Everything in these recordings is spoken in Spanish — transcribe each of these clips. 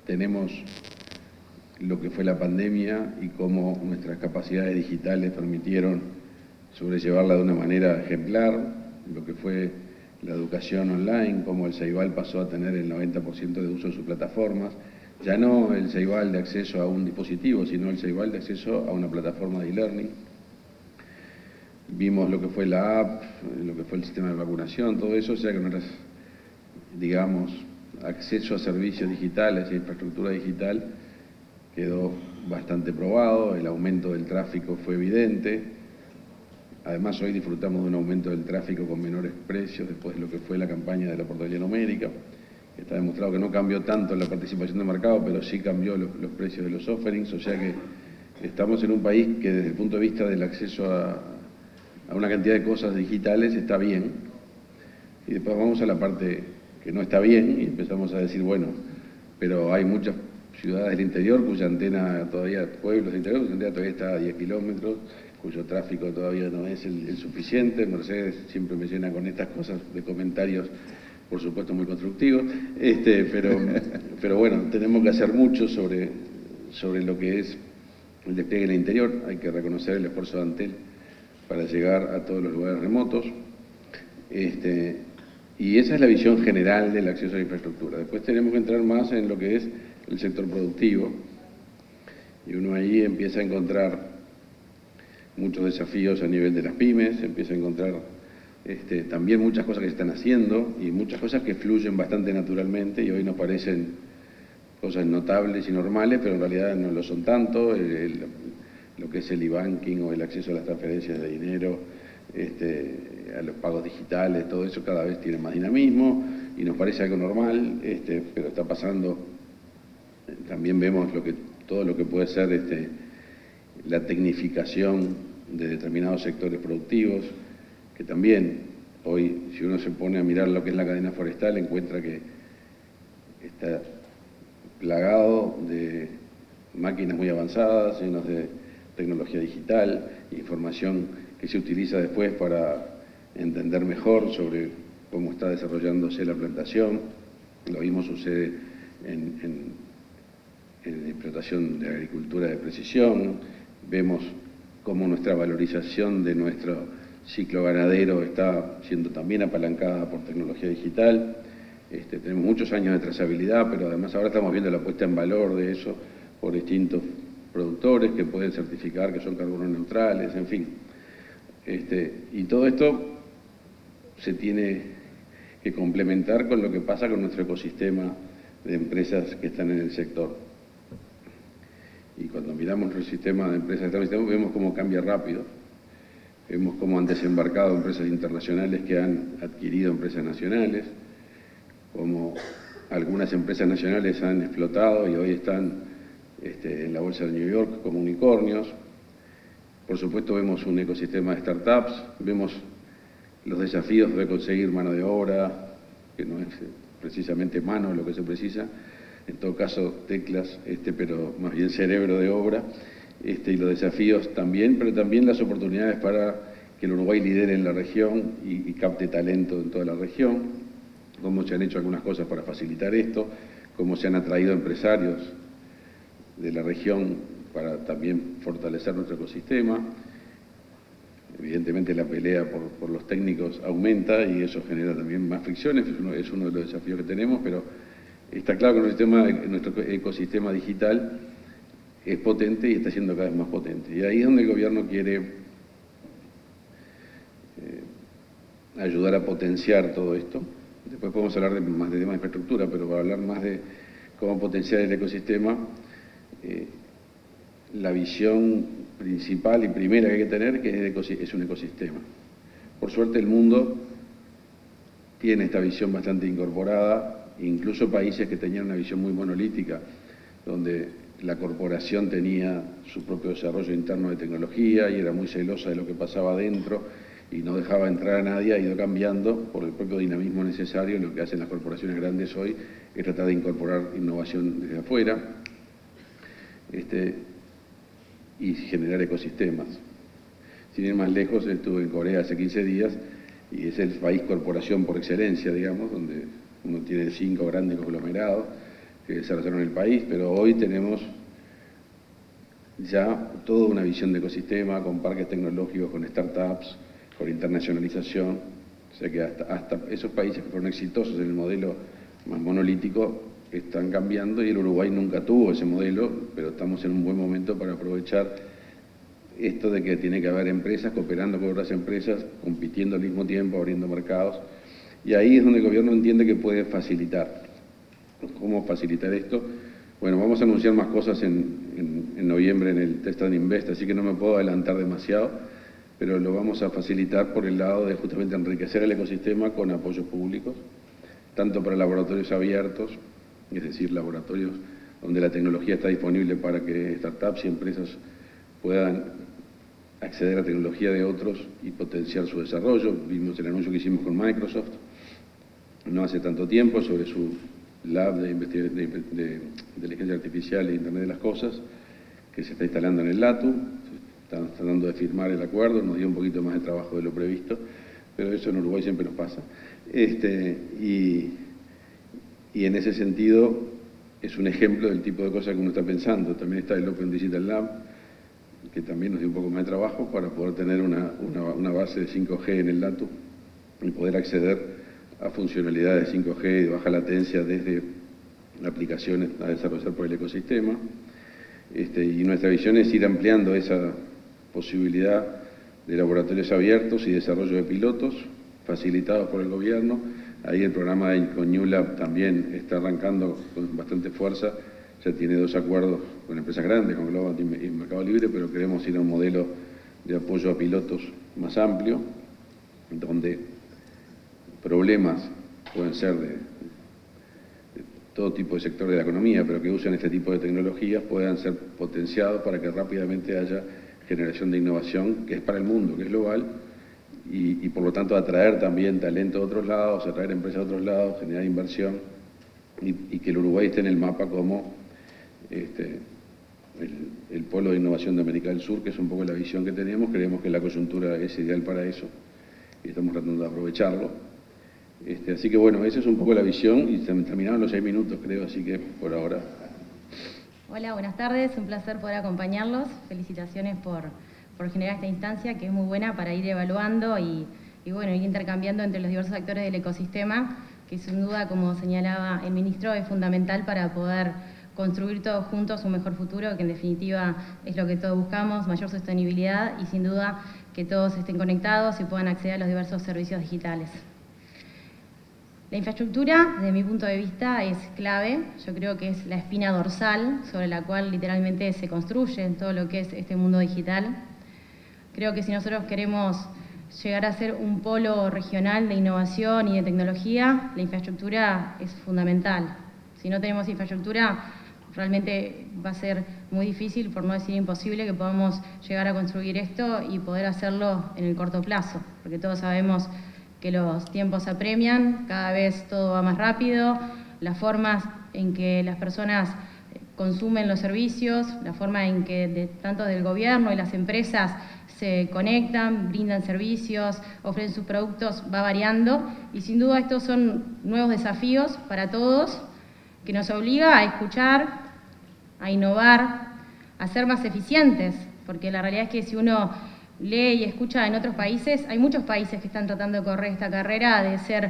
tenemos lo que fue la pandemia y cómo nuestras capacidades digitales permitieron sobrellevarla de una manera ejemplar, lo que fue la educación online, cómo el Ceibal pasó a tener el 90% de uso de sus plataformas, ya no el Ceibal de acceso a un dispositivo, sino el Ceibal de acceso a una plataforma de e-learning. Vimos lo que fue la app, lo que fue el sistema de vacunación, todo eso, o sea que nuestras, digamos, acceso a servicios digitales e infraestructura digital quedó bastante probado, el aumento del tráfico fue evidente. Además, hoy disfrutamos de un aumento del tráfico con menores precios después de lo que fue la campaña de la portabilidad numérica. Está demostrado que no cambió tanto la participación de mercado, pero sí cambió los precios de los offerings, o sea que estamos en un país que desde el punto de vista del acceso a una cantidad de cosas digitales está bien. Y después vamos a la parte que no está bien y empezamos a decir, bueno, pero hay muchas ciudades del interior cuya antena todavía, pueblos del interior cuya antena todavía está a 10 kilómetros, cuyo tráfico todavía no es el suficiente. Mercedes siempre me llena con estas cosas de comentarios, por supuesto muy constructivos, pero bueno, tenemos que hacer mucho sobre lo que es el despliegue en el interior. Hay que reconocer el esfuerzo de Antel para llegar a todos los lugares remotos. Y esa es la visión general del acceso a la infraestructura. Después tenemos que entrar más en lo que es el sector productivo, y uno ahí empieza a encontrar muchos desafíos a nivel de las pymes, empieza a encontrar también muchas cosas que se están haciendo y muchas cosas que fluyen bastante naturalmente y hoy nos parecen cosas notables y normales, pero en realidad no lo son tanto. Lo que es el e-banking o el acceso a las transferencias de dinero, a los pagos digitales, todo eso cada vez tiene más dinamismo y nos parece algo normal, pero está pasando. También vemos todo lo que puede ser la tecnificación de determinados sectores productivos, que también hoy, si uno se pone a mirar lo que es la cadena forestal, encuentra que está plagado de máquinas muy avanzadas, llenos de tecnología digital, información que se utiliza después para entender mejor sobre cómo está desarrollándose la plantación. Lo mismo sucede en explotación de agricultura de precisión. Vemos cómo nuestra valorización de nuestro ciclo ganadero está siendo también apalancada por tecnología digital. Tenemos muchos años de trazabilidad, pero además ahora estamos viendo la puesta en valor de eso por distintos productores que pueden certificar que son carbono neutrales, en fin. Y todo esto se tiene que complementar con lo que pasa con nuestro ecosistema de empresas que están en el sector. Y cuando miramos el sistema de empresas que estamos, vemos cómo cambia rápido, vemos cómo han desembarcado empresas internacionales que han adquirido empresas nacionales, cómo algunas empresas nacionales han explotado y hoy están en la bolsa de New York como unicornios. Por supuesto vemos un ecosistema de startups, vemos los desafíos de conseguir mano de obra, que no es precisamente mano lo que se precisa, en todo caso teclas, pero más bien cerebro de obra, y los desafíos también, pero también las oportunidades para que el Uruguay lidere en la región y capte talento en toda la región, cómo se han hecho algunas cosas para facilitar esto, cómo se han atraído empresarios de la región para también fortalecer nuestro ecosistema. Evidentemente la pelea por los técnicos aumenta y eso genera también más fricciones, es uno de los desafíos que tenemos, pero está claro que nuestro ecosistema digital es potente y está siendo cada vez más potente. Y ahí es donde el gobierno quiere ayudar a potenciar todo esto. Después podemos hablar más de temas de infraestructura, pero para hablar más de cómo potenciar el ecosistema, la visión principal y primera que hay que tener que es un ecosistema. Por suerte el mundo tiene esta visión bastante incorporada, incluso países que tenían una visión muy monolítica, donde la corporación tenía su propio desarrollo interno de tecnología y era muy celosa de lo que pasaba adentro y no dejaba entrar a nadie, ha ido cambiando por el propio dinamismo necesario. Lo que hacen las corporaciones grandes hoy es tratar de incorporar innovación desde afuera y generar ecosistemas. Sin ir más lejos, estuve en Corea hace 15 días y es el país corporación por excelencia, digamos, donde uno tiene 5 grandes conglomerados que desarrollaron el país, pero hoy tenemos ya toda una visión de ecosistema, con parques tecnológicos, con startups, con internacionalización. O sea que hasta esos países que fueron exitosos en el modelo más monolítico están cambiando, y el Uruguay nunca tuvo ese modelo, pero estamos en un buen momento para aprovechar esto de que tiene que haber empresas cooperando con otras empresas, compitiendo al mismo tiempo, abriendo mercados, y ahí es donde el gobierno entiende que puede facilitar. ¿Cómo facilitar esto? Bueno, vamos a anunciar más cosas en noviembre en el Test and Invest, así que no me puedo adelantar demasiado, pero lo vamos a facilitar por el lado de justamente enriquecer el ecosistema con apoyos públicos, tanto para laboratorios abiertos, es decir, laboratorios donde la tecnología está disponible para que startups y empresas puedan acceder a tecnología de otros y potenciar su desarrollo. Vimos el anuncio que hicimos con Microsoft no hace tanto tiempo sobre su lab de inteligencia artificial e Internet de las Cosas, que se está instalando en el LATU. Están tratando de firmar el acuerdo, nos dio un poquito más de trabajo de lo previsto, pero eso en Uruguay siempre nos pasa. Y en ese sentido es un ejemplo del tipo de cosas que uno está pensando. También está el Open Digital Lab, que también nos dio un poco más de trabajo para poder tener una base de 5G en el LATU y poder acceder a funcionalidades de 5G de baja latencia desde aplicaciones a desarrollar por el ecosistema. Y nuestra visión es ir ampliando esa posibilidad de laboratorios abiertos y desarrollo de pilotos facilitados por el gobierno. Ahí el programa con New Lab también está arrancando con bastante fuerza. Ya tiene 2 acuerdos con empresas grandes, con Global y Mercado Libre, pero queremos ir a un modelo de apoyo a pilotos más amplio, donde problemas pueden ser de todo tipo de sectores de la economía, pero que usen este tipo de tecnologías, puedan ser potenciados para que rápidamente haya generación de innovación, que es para el mundo, que es global, y por lo tanto atraer también talento de otros lados, atraer empresas de otros lados, generar inversión, y que el Uruguay esté en el mapa como el polo de innovación de América del Sur, que es un poco la visión que tenemos. Creemos que la coyuntura es ideal para eso, y estamos tratando de aprovecharlo. Así que bueno, esa es un poco la visión, y se me terminaron los 6 minutos, creo, así que por ahora. Hola, buenas tardes, un placer poder acompañarlos. Felicitaciones por generar esta instancia, que es muy buena para ir evaluando y bueno, ir intercambiando entre los diversos actores del ecosistema, que sin duda, como señalaba el ministro, es fundamental para poder construir todos juntos un mejor futuro, que en definitiva es lo que todos buscamos, mayor sostenibilidad y sin duda que todos estén conectados y puedan acceder a los diversos servicios digitales. La infraestructura, desde mi punto de vista, es clave. Yo creo que es la espina dorsal sobre la cual literalmente se construye todo lo que es este mundo digital. Creo que si nosotros queremos llegar a ser un polo regional de innovación y de tecnología, la infraestructura es fundamental. Si no tenemos infraestructura, realmente va a ser muy difícil, por no decir imposible, que podamos llegar a construir esto y poder hacerlo en el corto plazo, porque todos sabemos que los tiempos apremian, cada vez todo va más rápido, las formas en que las personas consumen los servicios, la forma en que tanto del gobierno y las empresas se conectan, brindan servicios, ofrecen sus productos, va variando, y sin duda estos son nuevos desafíos para todos, que nos obliga a escuchar, a innovar, a ser más eficientes, porque la realidad es que si uno lee y escucha en otros países, hay muchos países que están tratando de correr esta carrera de ser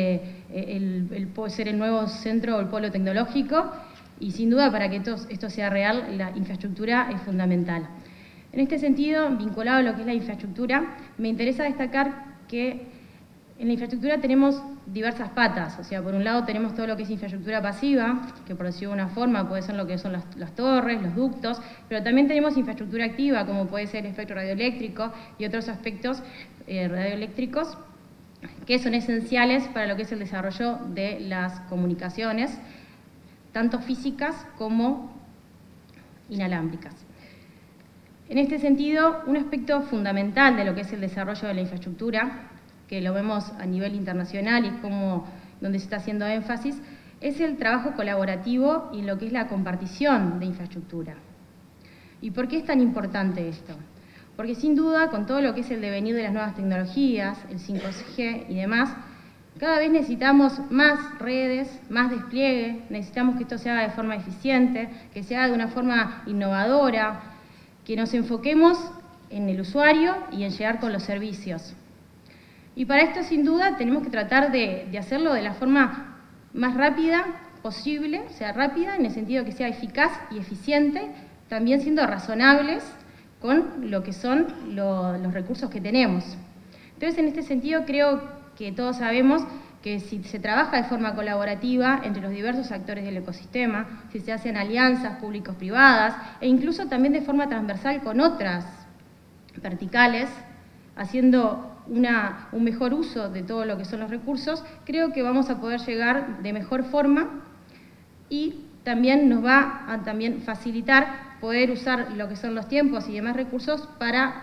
ser el nuevo centro o el polo tecnológico, y sin duda para que esto sea real, la infraestructura es fundamental. En este sentido, vinculado a lo que es la infraestructura, me interesa destacar que en la infraestructura tenemos diversas patas. O sea, por un lado tenemos todo lo que es infraestructura pasiva, que por decirlo de una forma puede ser lo que son las torres, los ductos, pero también tenemos infraestructura activa, como puede ser el espectro radioeléctrico y otros aspectos radioeléctricos que son esenciales para lo que es el desarrollo de las comunicaciones, tanto físicas como inalámbricas. En este sentido, un aspecto fundamental de lo que es el desarrollo de la infraestructura, que lo vemos a nivel internacional y donde se está haciendo énfasis, es el trabajo colaborativo y lo que es la compartición de infraestructura. ¿Y por qué es tan importante esto? Porque sin duda, con todo lo que es el devenir de las nuevas tecnologías, el 5G y demás, Cada vez necesitamos más redes, más despliegue, necesitamos que esto se haga de forma eficiente, que se haga de una forma innovadora, que nos enfoquemos en el usuario y en llegar con los servicios. Y para esto, sin duda, tenemos que tratar de hacerlo de la forma más rápida posible, o sea, rápida en el sentido que sea eficaz y eficiente, también siendo razonables con lo que son los recursos que tenemos. Entonces, en este sentido, creo que todos sabemos que si se trabaja de forma colaborativa entre los diversos actores del ecosistema, si se hacen alianzas público-privadas e incluso también de forma transversal con otras verticales, haciendo un mejor uso de todo lo que son los recursos, creo que vamos a poder llegar de mejor forma y también nos va a también facilitar poder usar lo que son los tiempos y demás recursos para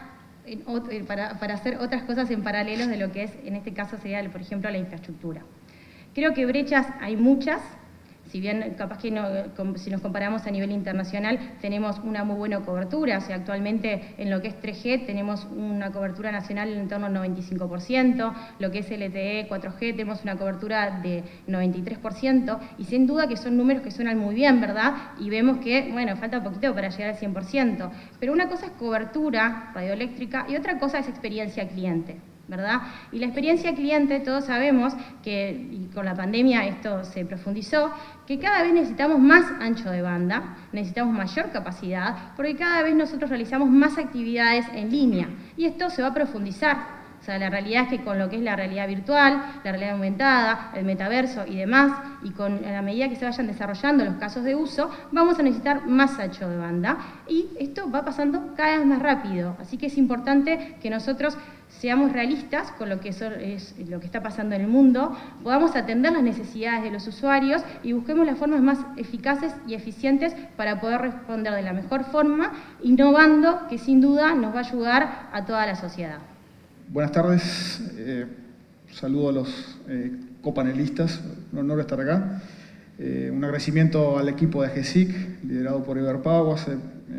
hacer otras cosas en paralelo de lo que es, en este caso sería, por ejemplo, la infraestructura. Creo que brechas hay muchas, si bien capaz que si nos comparamos a nivel internacional tenemos una muy buena cobertura, o sea, actualmente en lo que es 3G tenemos una cobertura nacional en torno al 95%, lo que es LTE 4G tenemos una cobertura de 93%, y sin duda que son números que suenan muy bien, ¿verdad? Y vemos que, bueno, falta un poquito para llegar al 100%, pero una cosa es cobertura radioeléctrica y otra cosa es experiencia cliente, ¿verdad? Y la experiencia cliente, todos sabemos que, y con la pandemia esto se profundizó, que cada vez necesitamos más ancho de banda, necesitamos mayor capacidad, porque cada vez nosotros realizamos más actividades en línea, y esto se va a profundizar. O sea, la realidad es que con lo que es la realidad virtual, la realidad aumentada, el metaverso y demás, y a la medida que se vayan desarrollando los casos de uso, vamos a necesitar más ancho de banda, y esto va pasando cada vez más rápido. Así que es importante que nosotros seamos realistas con lo que es lo que está pasando en el mundo, podamos atender las necesidades de los usuarios y busquemos las formas más eficaces y eficientes para poder responder de la mejor forma, innovando, que sin duda nos va a ayudar a toda la sociedad. Buenas tardes, saludo a los copanelistas, un honor estar acá. Un agradecimiento al equipo de AGESIC, liderado por Eber Paguas,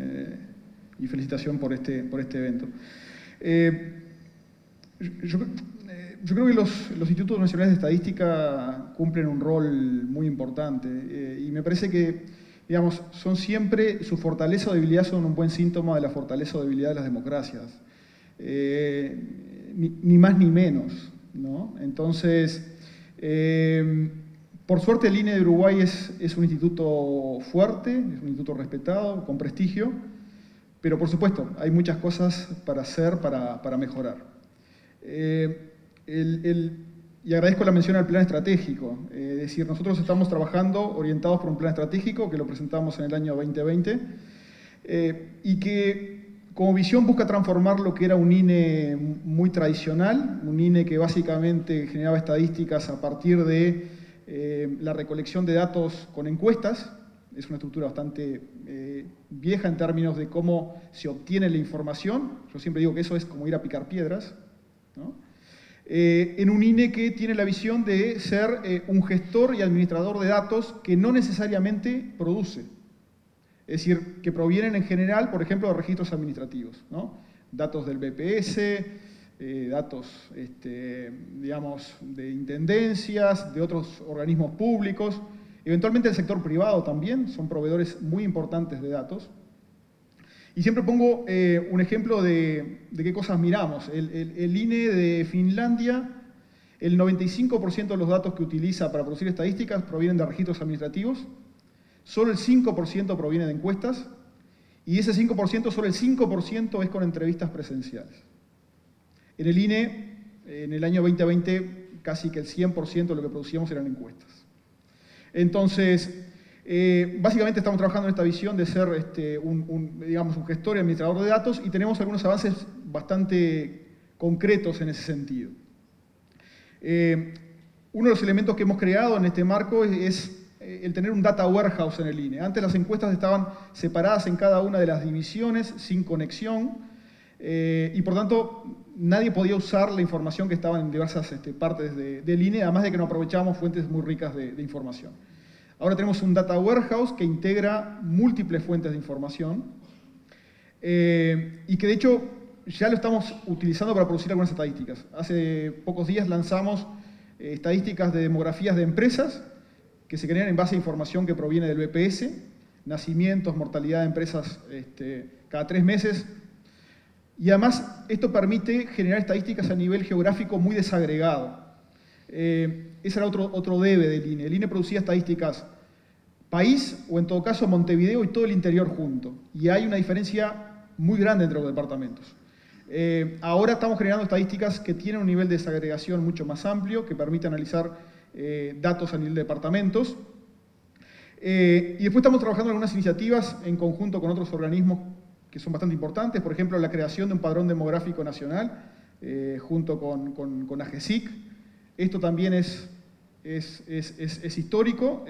y felicitación por este evento. Yo creo que los Institutos Nacionales de Estadística cumplen un rol muy importante y me parece que, digamos, son siempre, su fortaleza o debilidad son un buen síntoma de la fortaleza o debilidad de las democracias. Ni más ni menos, ¿no? Entonces, por suerte el INE de Uruguay es un instituto fuerte, es un instituto respetado, con prestigio, pero por supuesto hay muchas cosas para hacer, para mejorar. Y agradezco la mención al plan estratégico, es decir, nosotros estamos trabajando orientados por un plan estratégico que lo presentamos en el año 2020 y que como visión busca transformar lo que era un INE muy tradicional, un INE que básicamente generaba estadísticas a partir de la recolección de datos con encuestas. Es una estructura bastante vieja en términos de cómo se obtiene la información. Yo siempre digo que eso es como ir a picar piedras, ¿no? En un INE que tiene la visión de ser un gestor y administrador de datos que no necesariamente produce. Es decir, que provienen en general, por ejemplo, de registros administrativos, ¿no? Datos del BPS, datos, digamos, de intendencias, de otros organismos públicos, eventualmente el sector privado también, son proveedores muy importantes de datos. Y siempre pongo un ejemplo de qué cosas miramos. El INE de Finlandia, el 95% de los datos que utiliza para producir estadísticas provienen de registros administrativos, solo el 5% proviene de encuestas, y ese 5%, solo el 5% es con entrevistas presenciales. En el INE, en el año 2020, casi que el 100% de lo que producíamos eran encuestas. Entonces, básicamente estamos trabajando en esta visión de ser digamos, un gestor y administrador de datos, y tenemos algunos avances bastante concretos en ese sentido. Uno de los elementos que hemos creado en este marco es el tener un data warehouse en el INE. Antes las encuestas estaban separadas en cada una de las divisiones, sin conexión, y por tanto nadie podía usar la información que estaba en diversas partes del INE, además de que no aprovechábamos fuentes muy ricas de información. Ahora tenemos un data warehouse que integra múltiples fuentes de información y que de hecho ya lo estamos utilizando para producir algunas estadísticas. Hace pocos días lanzamos estadísticas de demografías de empresas que se generan en base a información que proviene del BPS, nacimientos, mortalidad de empresas cada 3 meses. Y además esto permite generar estadísticas a nivel geográfico muy desagregado. Ese era otro debe del INE. El INE producía estadísticas país o en todo caso Montevideo y todo el interior junto. Y hay una diferencia muy grande entre los departamentos. Ahora estamos generando estadísticas que tienen un nivel de desagregación mucho más amplio, que permite analizar datos a nivel de departamentos. Y después estamos trabajando en algunas iniciativas en conjunto con otros organismos que son bastante importantes, por ejemplo, la creación de un padrón demográfico nacional junto con AGESIC. Esto también es histórico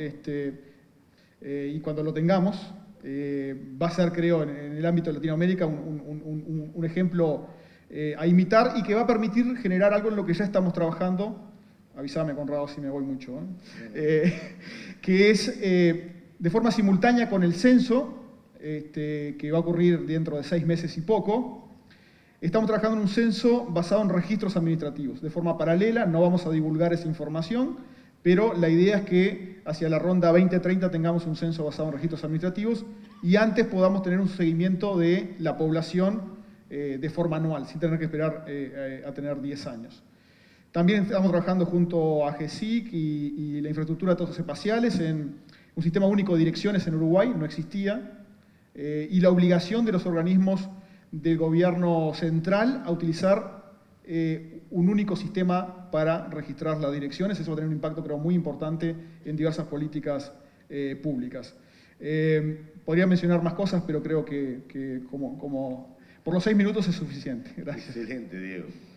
y cuando lo tengamos va a ser, creo, en el ámbito de Latinoamérica un ejemplo a imitar y que va a permitir generar algo en lo que ya estamos trabajando. Avísame, Conrado, si me voy mucho. Que es de forma simultánea con el censo, que va a ocurrir dentro de 6 meses y poco. Estamos trabajando en un censo basado en registros administrativos. De forma paralela, no vamos a divulgar esa información, pero la idea es que hacia la ronda 2030 tengamos un censo basado en registros administrativos y antes podamos tener un seguimiento de la población de forma anual, sin tener que esperar a tener 10 años. También estamos trabajando junto a AGESIC y la infraestructura de datos espaciales en un sistema único de direcciones en Uruguay, no existía, y la obligación de los organismos del gobierno central a utilizar un único sistema para registrar las direcciones. Eso va a tener un impacto, creo, muy importante en diversas políticas públicas. Podría mencionar más cosas, pero creo que como por los 6 minutos es suficiente. Gracias. Excelente, Diego.